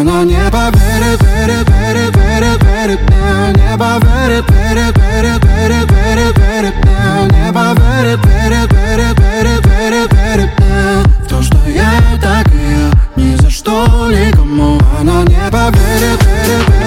она не поверит, верит, верит, верит, верит мне. Не поверит, верит, верит, верит, верит, верит мне. Не поверит, верит, верит, верит, верит, верит мне. В то, что я так и я, ни за что никому. Она не поверит, верит, верит.